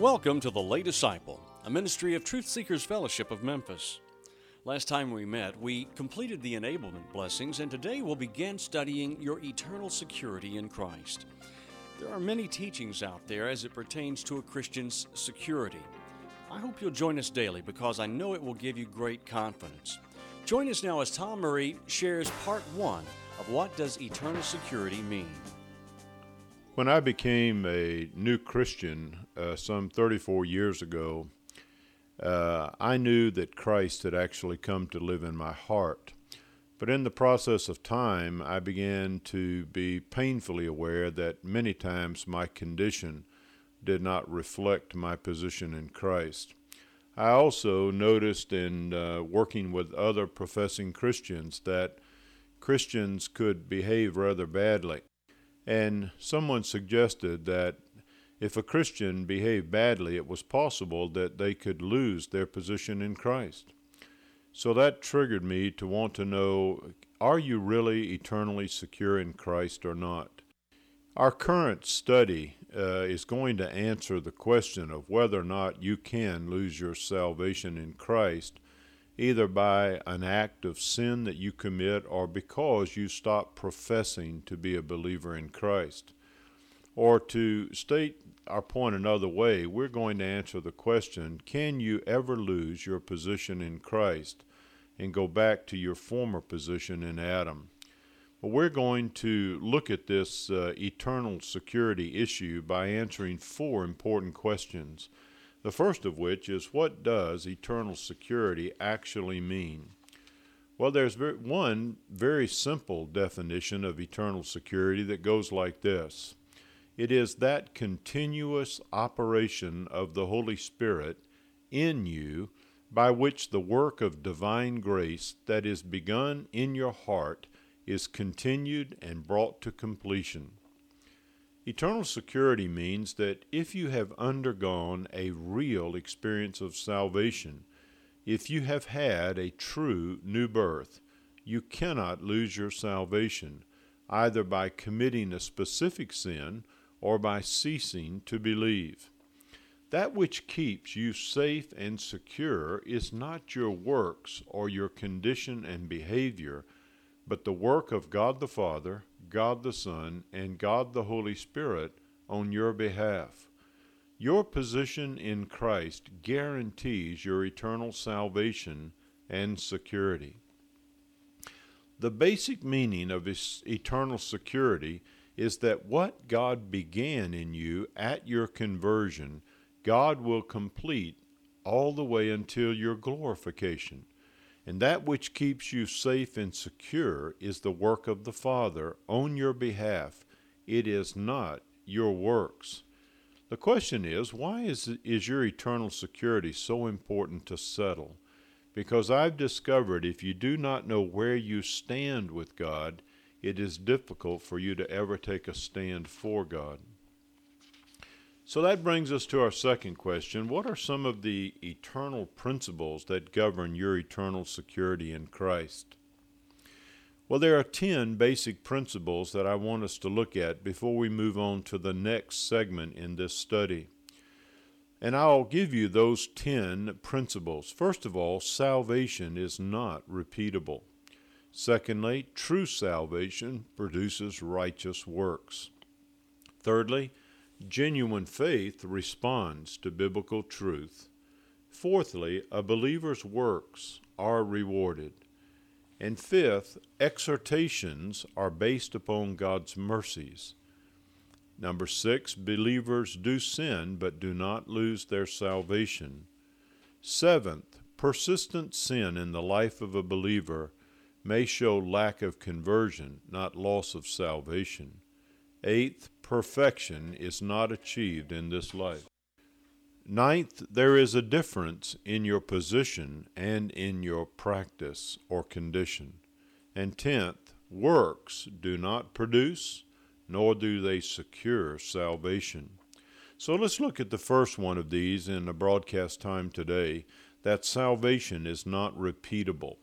Welcome to The Lay Disciple, a ministry of Truth Seekers Fellowship of Memphis. Last time we met, we completed the enablement blessings, and today we'll begin studying your eternal security in Christ. There are many teachings out there as it pertains to a Christian's security. I hope you'll join us daily because I know it will give you great confidence. Join us now as Tom Murray shares part one of what does eternal security mean. When I became a new Christian some 34 years ago, I knew that Christ had actually come to live in my heart. But in the process of time, I began to be painfully aware that many times my condition did not reflect my position in Christ. I also noticed in working with other professing Christians that Christians could behave rather badly. And someone suggested that if a Christian behaved badly, it was possible that they could lose their position in Christ. So that triggered me to want to know, are you really eternally secure in Christ or not? Our current study is going to answer the question of whether or not you can lose your salvation in Christ, either by an act of sin that you commit or because you stop professing to be a believer in Christ. Or to state our point another way, we're going to answer the question, can you ever lose your position in Christ and go back to your former position in Adam? Well, we're going to look at this eternal security issue by answering four important questions. The first of which is, what does eternal security actually mean? Well, there's one very simple definition of eternal security that goes like this. It is that continuous operation of the Holy Spirit in you by which the work of divine grace that is begun in your heart is continued and brought to completion. Eternal security means that if you have undergone a real experience of salvation, if you have had a true new birth, you cannot lose your salvation, either by committing a specific sin or by ceasing to believe. That which keeps you safe and secure is not your works or your condition and behavior, but the work of God the Father, God the Son, and God the Holy Spirit on your behalf. Your position in Christ guarantees your eternal salvation and security. The basic meaning of eternal security is that what God began in you at your conversion, God will complete all the way until your glorification. And that which keeps you safe and secure is the work of the Father on your behalf. It is not your works. The question is, why is your eternal security so important to settle? Because I've discovered if you do not know where you stand with God, it is difficult for you to ever take a stand for God. So that brings us to our second question. What are some of the eternal principles that govern your eternal security in Christ? Well, there are 10 basic principles that I want us to look at before we move on to the next segment in this study. And I'll give you those 10 principles. First of all, salvation is not repeatable. Secondly, true salvation produces righteous works. Thirdly, genuine faith responds to biblical truth. Fourthly, a believer's works are rewarded. And fifth, exhortations are based upon God's mercies. Number 6, believers do sin but do not lose their salvation. 7th, persistent sin in the life of a believer may show lack of conversion, not loss of salvation. 8th, perfection is not achieved in this life. 9th, there is a difference in your position and in your practice or condition. And 10th, works do not produce, nor do they secure salvation. So let's look at the first one of these in the broadcast time today, that salvation is not repeatable.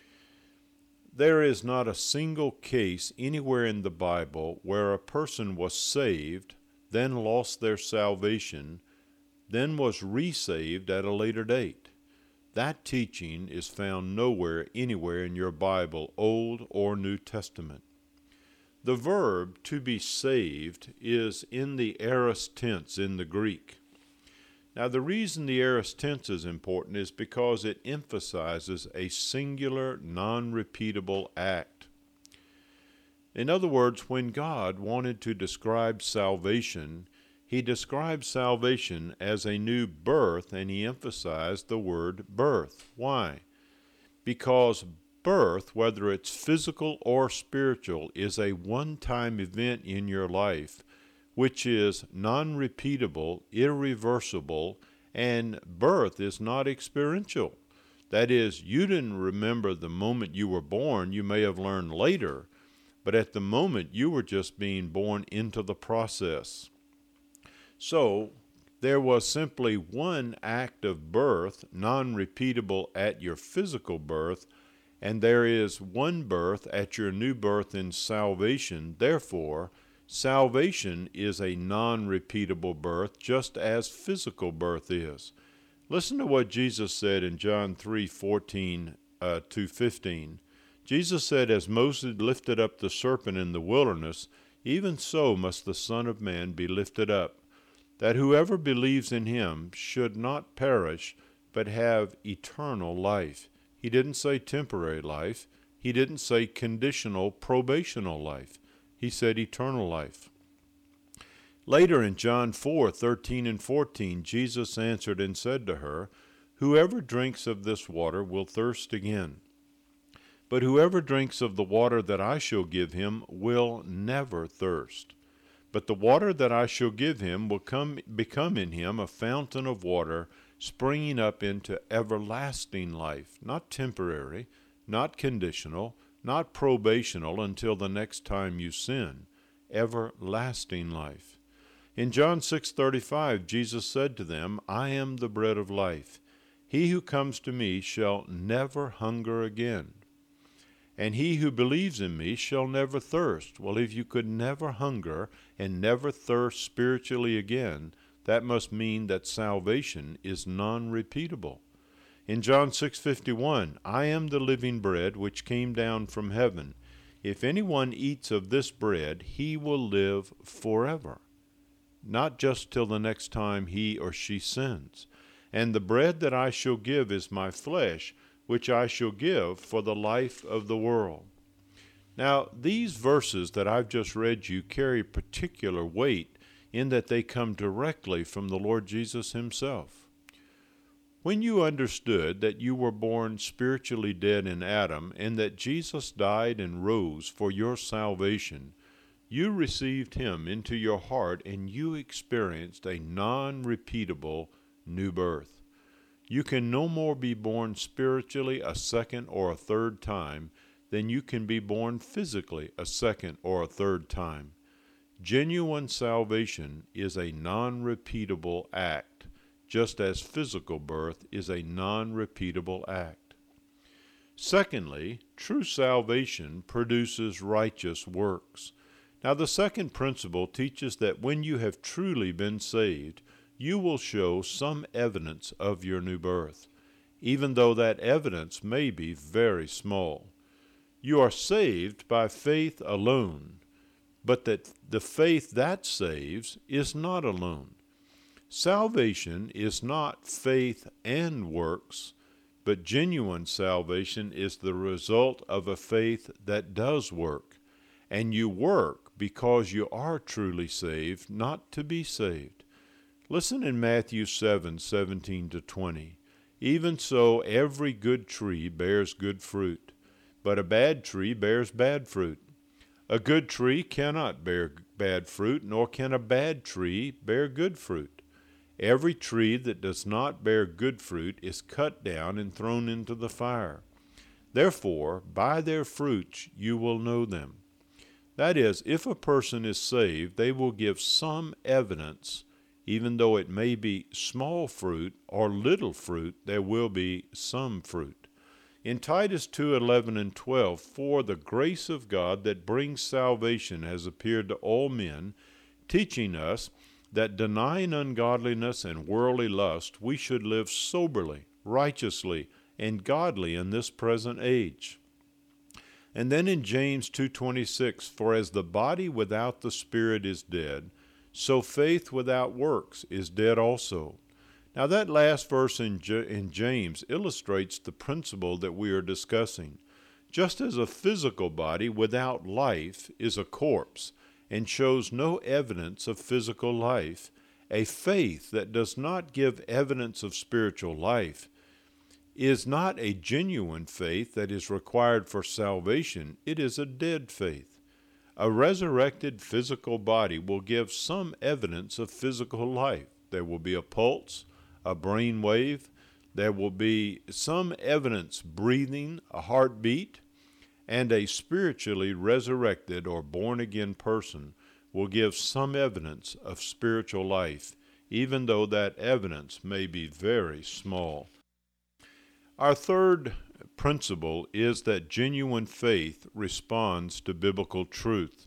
There is not a single case anywhere in the Bible where a person was saved, then lost their salvation, then was resaved at a later date. That teaching is found nowhere, anywhere in your Bible, Old or New Testament. The verb to be saved is in the aorist tense in the Greek. Now, the reason the aorist tense is important is because it emphasizes a singular, non-repeatable act. In other words, when God wanted to describe salvation, he described salvation as a new birth, and he emphasized the word birth. Why? Because birth, whether it's physical or spiritual, is a one-time event in your life, which is non-repeatable, irreversible, and birth is not experiential. That is, you didn't remember the moment you were born. You may have learned later, but at the moment you were just being born into the process. So there was simply one act of birth, non-repeatable at your physical birth, and there is one birth at your new birth in salvation. Therefore, salvation is a non-repeatable birth, just as physical birth is. Listen to what Jesus said in John 3:14 to 15. Jesus said, "As Moses lifted up the serpent in the wilderness, even so must the Son of Man be lifted up, that whoever believes in him should not perish, but have eternal life." He didn't say temporary life. He didn't say conditional, probational life. He said eternal life. Later in John 4:13 and 14, Jesus answered and said to her, "Whoever drinks of this water will thirst again. But whoever drinks of the water that I shall give him will never thirst. But the water that I shall give him will become in him a fountain of water springing up into everlasting life," not temporary, not conditional, not probational until the next time you sin, everlasting life. In John 6:35, Jesus said to them, "I am the bread of life. He who comes to me shall never hunger again. And he who believes in me shall never thirst." Well, if you could never hunger and never thirst spiritually again, that must mean that salvation is non-repeatable. In John 6:51, "I am the living bread which came down from heaven. If anyone eats of this bread, he will live forever." Not just till the next time he or she sins. "And the bread that I shall give is my flesh, which I shall give for the life of the world." Now, these verses that I've just read you carry particular weight in that they come directly from the Lord Jesus himself. When you understood that you were born spiritually dead in Adam and that Jesus died and rose for your salvation, you received him into your heart and you experienced a non-repeatable new birth. You can no more be born spiritually a second or a third time than you can be born physically a second or a third time. Genuine salvation is a non-repeatable act, just as physical birth is a non-repeatable act. Secondly, true salvation produces righteous works. Now, the second principle teaches that when you have truly been saved, you will show some evidence of your new birth, even though that evidence may be very small. You are saved by faith alone, but that the faith that saves is not alone. Salvation is not faith and works, but genuine salvation is the result of a faith that does work, and you work because you are truly saved, not to be saved. Listen in Matthew 7:17 to 20. "Even so, every good tree bears good fruit, but a bad tree bears bad fruit. A good tree cannot bear bad fruit, nor can a bad tree bear good fruit. Every tree that does not bear good fruit is cut down and thrown into the fire. Therefore, by their fruits you will know them." That is, if a person is saved, they will give some evidence. Even though it may be small fruit or little fruit, there will be some fruit. In Titus 2:11 and 12, "For the grace of God that brings salvation has appeared to all men, teaching us that denying ungodliness and worldly lust, we should live soberly, righteously, and godly in this present age. And then in James 2:26, for as the body without the spirit is dead, so faith without works is dead also. Now that last verse in James illustrates the principle that we are discussing. Just as a physical body without life is a corpse and shows no evidence of physical life, a faith that does not give evidence of spiritual life is not a genuine faith that is required for salvation. It is a dead faith. A resurrected physical body will give some evidence of physical life. There will be a pulse, a brain wave. There will be some evidence, breathing, a heartbeat, and a spiritually resurrected or born-again person will give some evidence of spiritual life, even though that evidence may be very small. Our third principle is that genuine faith responds to biblical truth.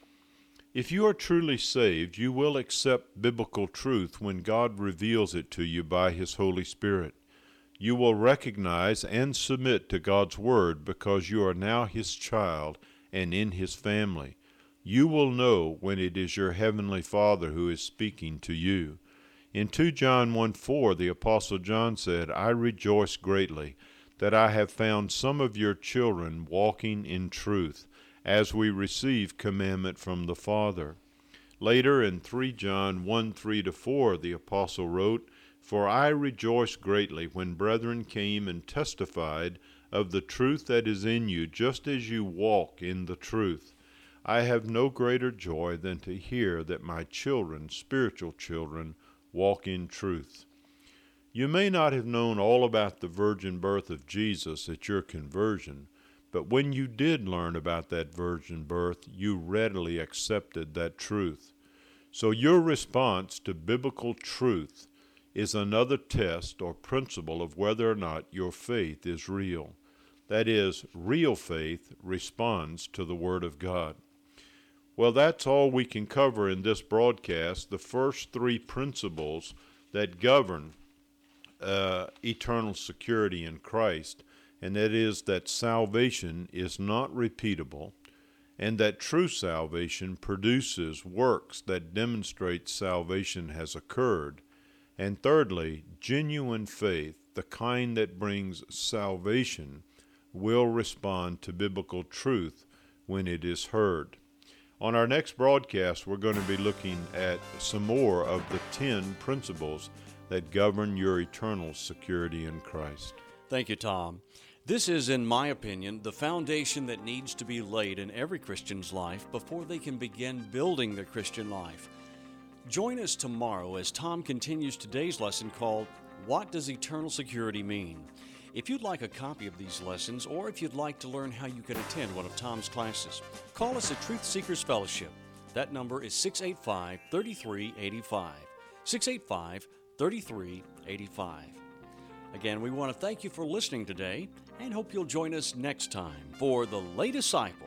If you are truly saved, you will accept biblical truth when God reveals it to you by His Holy Spirit. You will recognize and submit to God's Word because you are now His child and in His family. You will know when it is your Heavenly Father who is speaking to you. In 2 John 1:4, the Apostle John said, I rejoice greatly that I have found some of your children walking in truth, as we receive commandment from the Father. Later in 3 John 1:3-4, the Apostle wrote, For I rejoice greatly when brethren came and testified of the truth that is in you, just as you walk in the truth. I have no greater joy than to hear that my children, spiritual children, walk in truth. You may not have known all about the virgin birth of Jesus at your conversion, but when you did learn about that virgin birth, you readily accepted that truth. So your response to biblical truth is another test or principle of whether or not your faith is real. That is, real faith responds to the Word of God. Well, that's all we can cover in this broadcast, the first three principles that govern eternal security in Christ, and that is that salvation is not repeatable, and that true salvation produces works that demonstrate salvation has occurred. And thirdly, genuine faith, the kind that brings salvation, will respond to biblical truth when it is heard. On our next broadcast, we're going to be looking at some more of the 10 principles that govern your eternal security in Christ. Thank you, Tom. This is, in my opinion, the foundation that needs to be laid in every Christian's life before they can begin building their Christian life. Join us tomorrow as Tom continues today's lesson called, What Does Eternal Security Mean? If you'd like a copy of these lessons, or if you'd like to learn how you can attend one of Tom's classes, call us at Truth Seekers Fellowship. That number is 685-3385. 685-3385. Again, we want to thank you for listening today and hope you'll join us next time for The Lay Disciple.